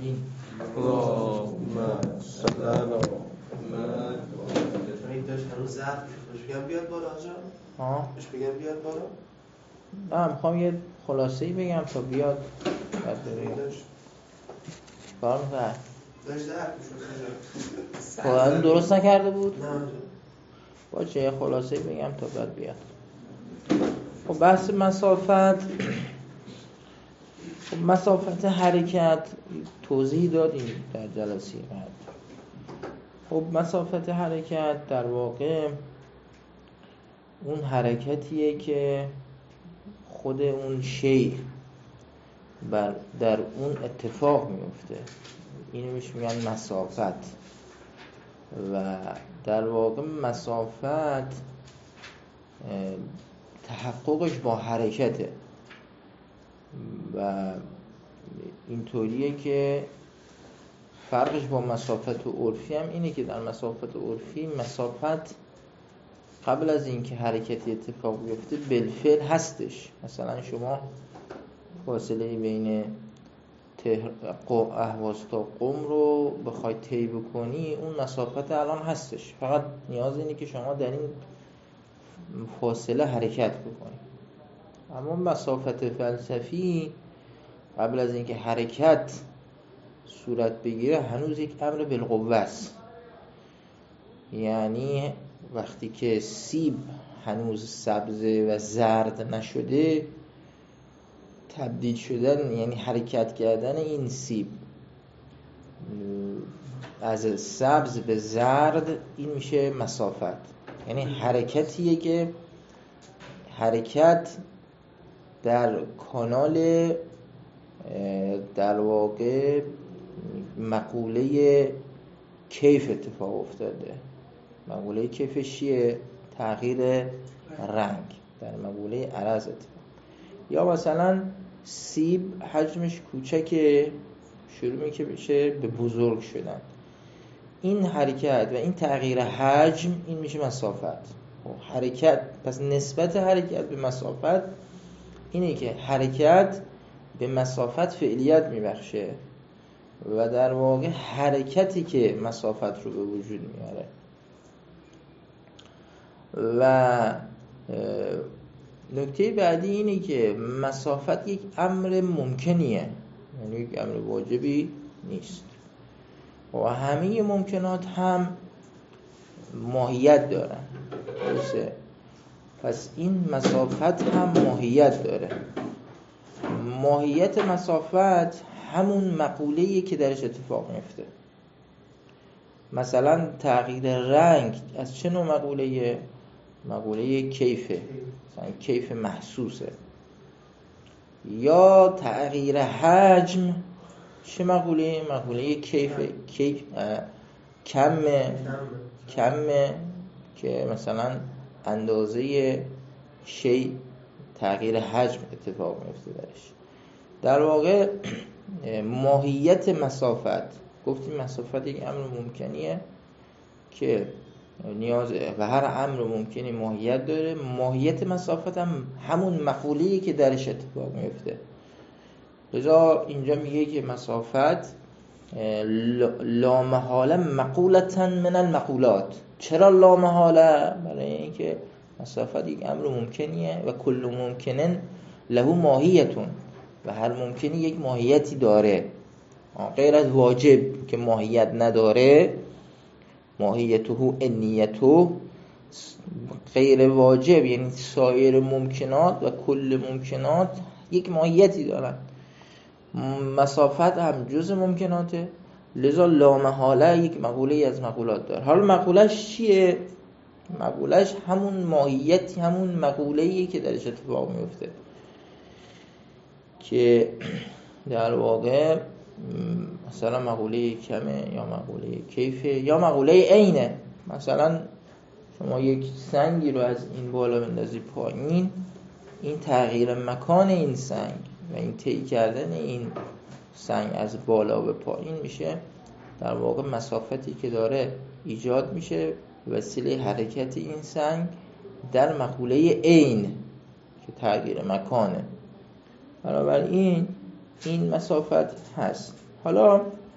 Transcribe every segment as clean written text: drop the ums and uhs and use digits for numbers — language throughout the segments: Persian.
آمین. اللهم صل علی محمد. این داشت هنوز ضعف بهش بگم بیاد بالا آجا؟ بهش بگم بیاد بالا؟ نه میخوام یه خلاصه‌ای بگم تا بیاد بعد بریم. کار می‌کنه. داشت ضعف میشد خب درست نکرده بود؟ نه آجا. باشه یه خلاصه‌ای بگم تا بعد بیاد. خب بحث مسافت، خب مسافت حرکت توضیح دادیم در جلسه قبل. خب مسافت حرکت در واقع اون حرکتیه که خود اون شیء در اون اتفاق میفته، اینو میگن مسافت. و در واقع مسافت تحققش با حرکته و اینطوریه که فرقش با مسافت عرفی هم اینه که در مسافت عرفی مسافت قبل از اینکه حرکتی اتفاق بیفته بالفعل هستش. مثلا شما فاصله بین اهواز تا قم رو بخوای طی بکنی، اون مسافت الان هستش، فقط نیاز اینه که شما در این فاصله حرکت بکنی. اما مسافت فلسفی قبل از اینکه حرکت صورت بگیره هنوز یک امر بالقوه است. یعنی وقتی که سیب هنوز سبز و زرد نشده، تبدیل شدن یعنی حرکت کردن این سیب از سبز به زرد، این میشه مسافت. یعنی حرکتیه که حرکت در کانال در واقع مقوله کیف اتفاق افتاده. مقوله کیفش چیه؟ تغییر رنگ در مقوله عرض اتفاق. یا مثلا سیب حجمش کوچکه، شروع میشه بشه به بزرگ شدن. این حرکت و این تغییر حجم، این میشه مسافت. حرکت، پس نسبت حرکت به مسافت اینه که حرکت به مسافت فعلیت میبخشه و در واقع حرکتی که مسافت رو به وجود میاره. و نکته بعدی اینه که مسافت یک امر ممکنیه، یعنی یک امر واجبی نیست و همه ممکنات هم ماهیت دارن. درسته؟ پس این مسافت هم ماهیت داره. ماهیت مسافت همون مقوله‌ایه که درش اتفاق میفته. مثلا تغییر رنگ از چه نوع مقوله‌ایه؟ مقوله کیفه، مثلا کیف محسوسه. یا تغییر حجم چه مقوله؟ مقوله کیفه، کمه که مثلا اندازه شیء تغییر حجم اتفاق میفته درش. در واقع ماهیت مسافت، گفتیم مسافت یک امر ممکنیه که نیاز و هر امر ممکنی ماهیت داره. ماهیت مسافت هم همون مقوله‌ای که درش اتفاق میفته. لذا اینجا میگه که مسافت لا محاله مقولتا من المقولات. چرا لا محاله؟ برای اینکه مسافت یک امر ممکنیه و کل ممکنن له ماهیتون، و هر ممکنی یک ماهیتی داره، غیر از واجب که ماهیت نداره. ماهیته انیته، غیر واجب یعنی سایر ممکنات و کل ممکنات یک ماهیتی دارن. مسافت هم جز ممکناته، لذا لا محاله یک مقوله از مقولات داره. حالا مقولش چیه؟ مقولش همون ماهیتی، همون مقوله‌ایه که درش اتفاق میفته، که در واقع مثلا مقوله کمه یا مقوله کیفه یا مقوله عینه. مثلا شما یک سنگی رو از این بالا بندازی پایین، این تغییر مکان این سنگ و این طی کردن این سنگ از بالا به پایین میشه در واقع مسافتی که داره ایجاد میشه وسیله حرکت این سنگ در مقوله عین که تغییر مکانه. بنابراین این مسافت هست. حالا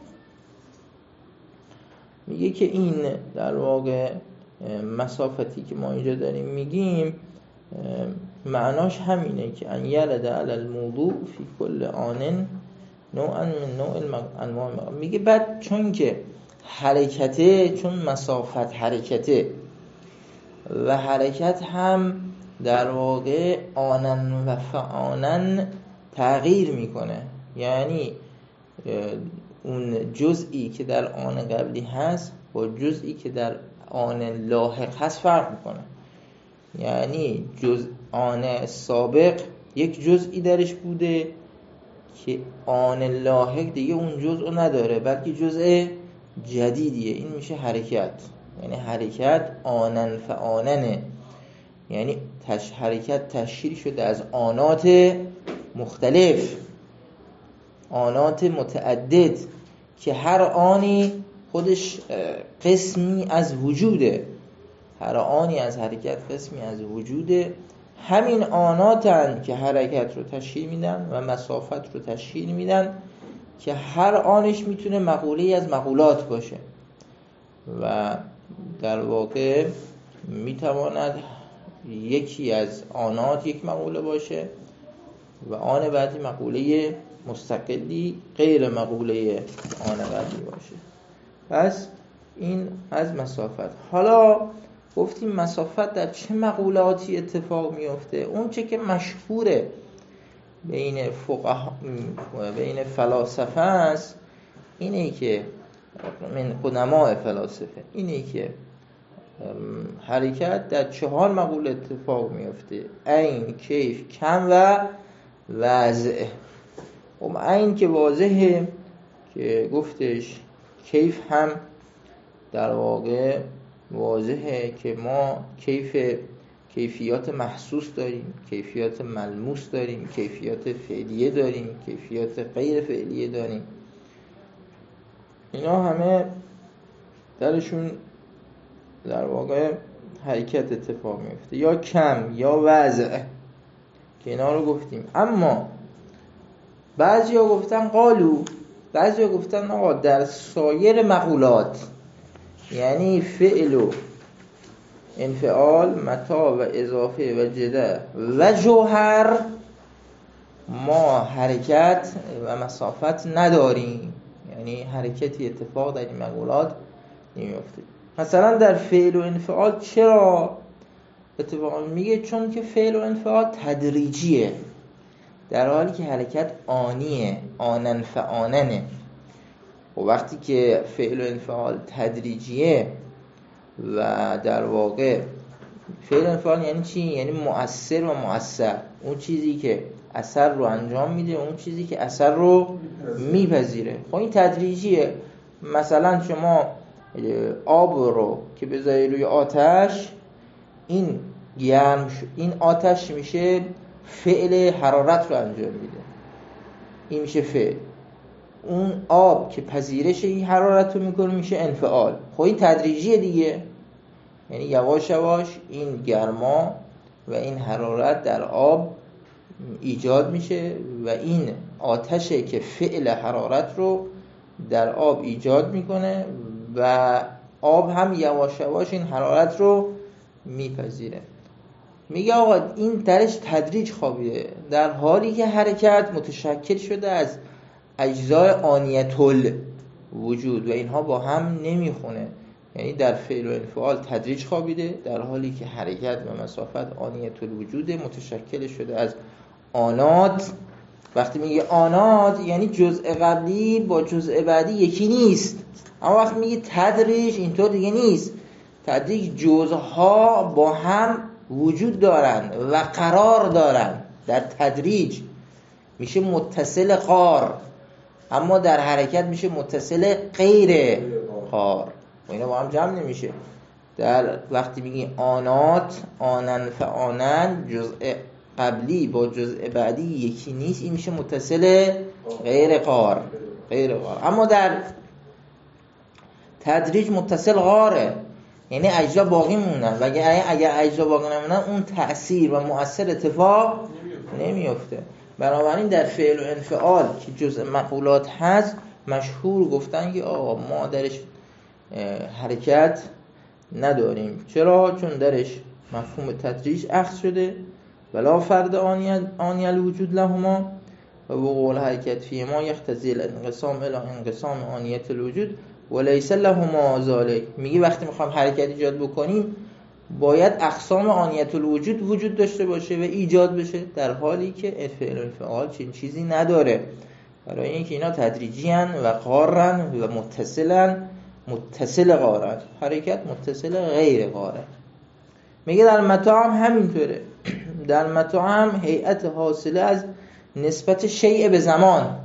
میگه که این در واقع مسافتی که ما اینجا داریم میگیم معناش همینه که ان یلد علی الموضوع فی کل آن نوعا من نوع انواع. میگه بعد چون که حرکته، چون مسافت حرکته و حرکت هم در واقع آنن و فعانن تغییر میکنه، یعنی اون جزئی که در آن قبلی هست با جزئی که در آن لاحق هست فرق میکنه. یعنی آن سابق یک جزئی درش بوده که آن لاحق دیگه اون جزء رو نداره، بلکه جزء جدیدیه. این میشه حرکت. یعنی حرکت آنن فآننه، یعنی حرکت تشکیل شده از آنات مختلف، آنات متعدد که هر آنی خودش قسمی از وجوده، هر آنی از حرکت قسمی از وجوده. همین آناتن که حرکت رو تشکیل میدن و مسافت رو تشکیل میدن که هر آنش میتونه مقوله‌ای از مقولات باشه و در واقع میتواند یکی از آنات یک مقوله باشه و آن بعدی مقوله مستقلی غیر مقوله آن قبلی باشه. پس این از مسافت. حالا گفتیم مسافت در چه مقولاتی اتفاق میفته؟ اون چه که مشهوره بین فقها، بین فلاسفه است، اینه که من قدماء فلاسفه، اینه که حرکت در 4 مقوله اتفاق میفته: عین، کیف، کم و وضع. خب عین که واضحه که گفتش، کیف هم در واقع واضحه که ما کیفیات محسوس داریم، کیفیات ملموس داریم، کیفیات فعلیه داریم، کیفیات غیر فعلیه داریم. اینا همه درشون در واقع حرکت اتفاق میفته، یا کم یا وضع که اینا رو گفتیم. اما بعضی ها گفتن قالو، بعضی ها گفتن آقا در سایر مقولات، یعنی فعل و انفعال، متاع و اضافه و جده و جوهر، ما حرکت و مسافت نداریم، یعنی حرکتی اتفاق در این مقولات نمیفته. مثلا در فعل و انفعال چرا اتفاق میگه؟ چون که فعل و انفعال تدریجیه، در حالی که حرکت آنیه، آنن فآننه. و وقتی که فعل و انفعال تدریجیه و در واقع فعل و انفعال یعنی چی؟ یعنی مؤثر و مؤثر، اون چیزی که اثر رو انجام میده، اون چیزی که اثر رو میپذیره. خب این تدریجیه. مثلا شما آب رو که بذاری روی آتش، این گرم این آتش میشه فعل حرارت رو انجام میده، این میشه فعل. اون آب که پذیرش این حرارت رو میکنه میشه انفعال. خب این تدریجیه دیگه، یعنی یواش یواش این گرما و این حرارت در آب ایجاد میشه و این آتشه که فعل حرارت رو در آب ایجاد میکنه و آب هم یواش یواش این حرارت رو میپذیره. میگه آقا این درش تدریج خوابیده، در حالی که حرکت متشکل شده از اجزای آنیت الوجود و اینها با هم نمیخونه. یعنی در فعل و انفعال تدریج خوابیده، در حالی که حرکت و مسافت آنیت الوجود متشکل شده از آنات. وقتی میگه آنات یعنی جزء قبلی با جزء بعدی یکی نیست. اما وقتی میگه تدریج اینطور دیگه نیست. تدریج جزءها با هم وجود دارن و قرار دارن. در تدریج میشه متصل قار، اما در حرکت میشه متصل غیر قار و اینا با هم جمع نمیشه. در وقتی میگی آنات، آنن فآنن، جزء قبلی با جزء بعدی یکی نیست، این میشه متصل غیر قار، غیر قار. اما در تدریج متصل قاره، یعنی اجزا باقی مونن و اگر اجزا باقی نمونن اون تأثیر و مؤثر اتفاق نمیفته. بنابراین در فعل و انفعال که جزء مقولات هست مشهور گفتن که آقا ما درش حرکت نداریم. چرا؟ چون درش مفهوم تدریج اخذ شده ولا فرد آنی الوجود لهما و وقوع الحرکت فی ما یقتضی الانقسام الی انقسام آنیت الوجود و لیس لهما ذلک. میگه وقتی میخوام حرکت ایجاد بکنیم باید اقسام آنیت الوجود وجود داشته باشه و ایجاد بشه، در حالی که فعل انفعال چنین چیزی نداره، برای اینکه اینا تدریجی هن و قارن و متصل قارن، حرکت متصل غیر قارن. میگه در متاع هم همینطوره. در متاع هم هیئت حاصله از نسبت شیء به زمان،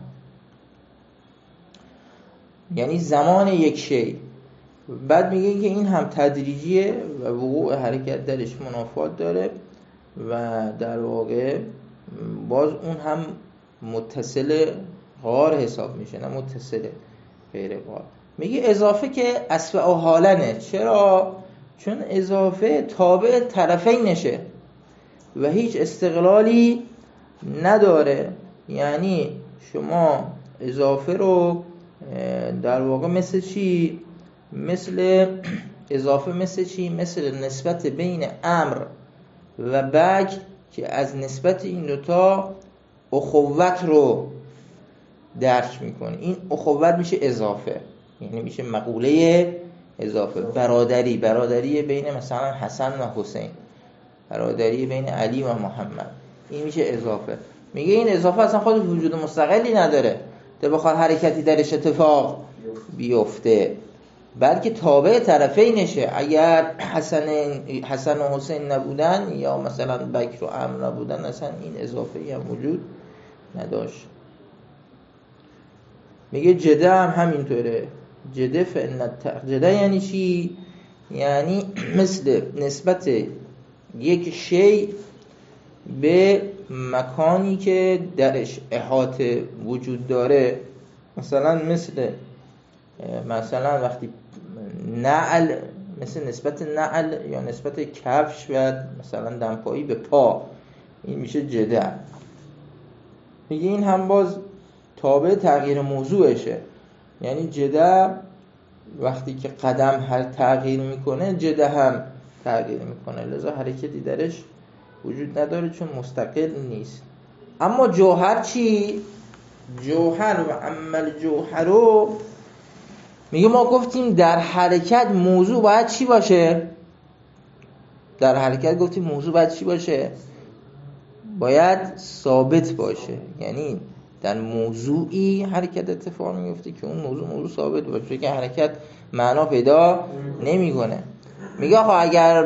یعنی زمان یک شیء. بعد میگه که این هم تدریجیه و وقوع حرکت درش منافات داره و در واقع باز اون هم متصل غار حساب میشه، نه متصل غیر غار. میگه اضافه که اسوأ حالنه. چرا؟ چون اضافه تابع طرفین نشه و هیچ استقلالی نداره. یعنی شما اضافه رو در واقع مثل چی؟ مثل اضافه مثل چی؟ مثل نسبت بین امر و بک که از نسبت این دوتا اخوت رو درک میکنه. این اخوت میشه اضافه، یعنی میشه مقوله اضافه. برادری بین مثلا حسن و حسین، برادری بین علی و محمد، این میشه اضافه. میگه این اضافه اصلا خودش وجود مستقلی نداره تا بخواد حرکتی درش اتفاق بیفته، بلکه تابع طرفین نشه. اگر حسن و حسین نبودن یا مثلا بکر و عمرو نبودن اصلا این اضافه هم وجود نداشت. میگه جده هم همینطوره. جده یعنی چی؟ یعنی مثل نسبت یک شیء به مکانی که درش احاطه وجود داره. مثلا وقتی نعل، مثل نسبت نعل یا نسبت کفش و مثلا دمپایی به پا، این میشه جده. میگه این هم باز تابع تغییر موضوعشه. یعنی جده وقتی که قدم هر تغییر میکنه جده هم تغییر میکنه، لذا حرکتی درش وجود نداره چون مستقل نیست. اما جوهر چی؟ جوهر و عمل جوهر رو میگه ما گفتیم در حرکت موضوع باید چی باشه؟ در حرکت گفتیم موضوع باید چی باشه؟ باید ثابت باشه. یعنی در موضوعی حرکت اتفاق میفته که اون موضوع ثابت باشه که حرکت معنا پیدا نمیکنه. میگه آقا اگر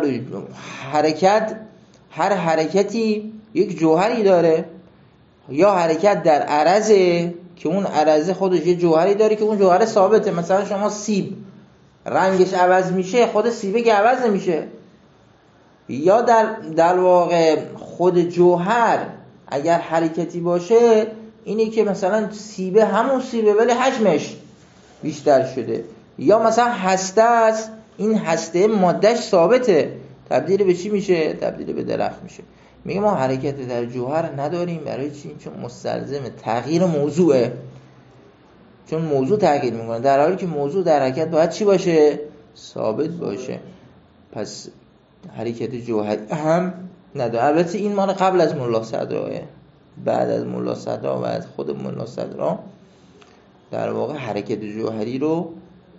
هر حرکتی یک جوهری داره، یا حرکت در عرضه که اون عرضه خودش یه جوهری داره که اون جوهر ثابته. مثلا شما سیب رنگش عوض میشه، خود سیبه که عوض نمیشه. یا در واقع خود جوهر اگر حرکتی باشه اینی که مثلا سیبه همون سیبه ولی حجمش بیشتر شده. یا مثلا هسته است، این هسته مادهش ثابته، تبدیل به چی میشه؟ تبدیل به درخت میشه. میگه ما حرکت در جوهر نداریم. برای چی؟ چون مستلزم تغییر موضوعه، چون موضوع تغییر میکنه، در حالی که موضوع در حرکت باید چی باشه؟ ثابت باشه. پس حرکت جوهری هم نداره. البته این مال قبل از ملا صدراه، بعد از ملا صدراه و از خود ملا صدراه در واقع حرکت جوهری رو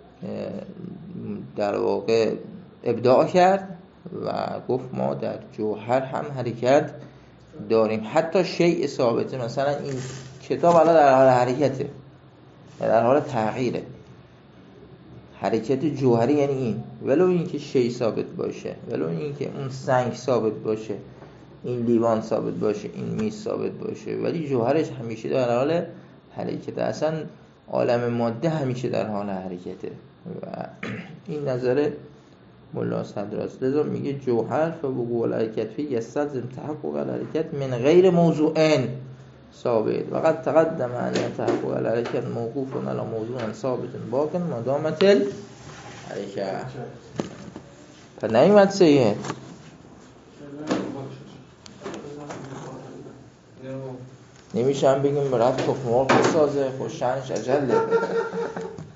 در واقع ابداع کرد و گفت ما در جوهر هم حرکت داریم، حتی شیء ثابته. مثلا این کتاب الان در حال حرکته، در حال تغییره. حرکت جوهری یعنی این، ولو اینکه شیء ثابت باشه، ولو اینکه اون سنگ ثابت باشه، این لیوان ثابت باشه، این میز ثابت باشه، ولی جوهرش همیشه در حال حرکته. اصلا عالم ماده همیشه در حال حرکته و این نظر ملا صدراست. لذا میگه جوهر فوقوع الحرکت فی یستلزم تحقق الحرکت من غیر موضوع ثابت و قد تقدم ان تحقق الحرکت موقوف علی موضوع ثابت باق ما دامت الحرکت. پس نمیمد سید نمیشم بگیم رفت تخم مرغ بسازه خوششنش عجله.